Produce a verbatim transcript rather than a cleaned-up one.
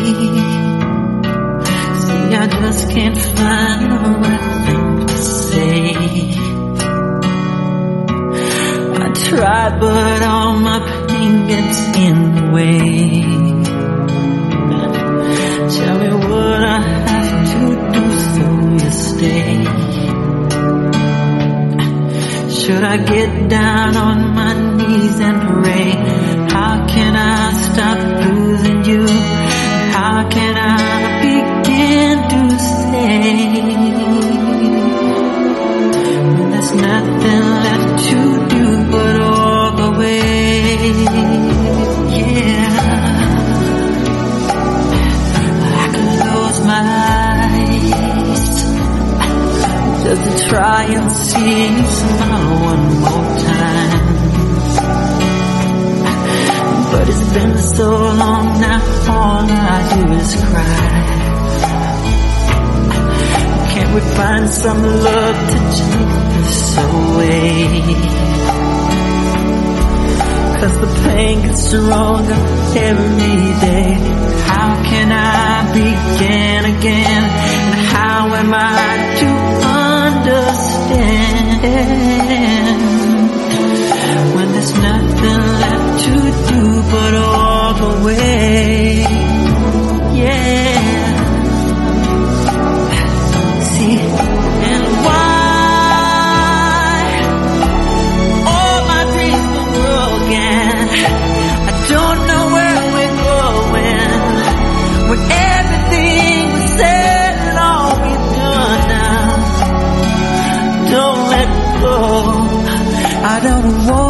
See, I just can't find the right thing to say. I tried, but all my pain gets in the way. Tell me what I have to do so you stay. Should I get down on my knees and pray? How can I stop losing you? How can I begin to say when there's nothing left to do but walk away? Yeah, I could close my eyes just to try and see you smile one more time. But it's been so long now, all I do is cry. Can't we find some love to take this away? Cause the pain gets stronger every day. How can I begin again? And how am I to understand when there's nothing left to do but walk away? Yeah. See, and why all my dreams were broken. I don't know where we're going when everything was said and all we've done now. Don't let go. I don't want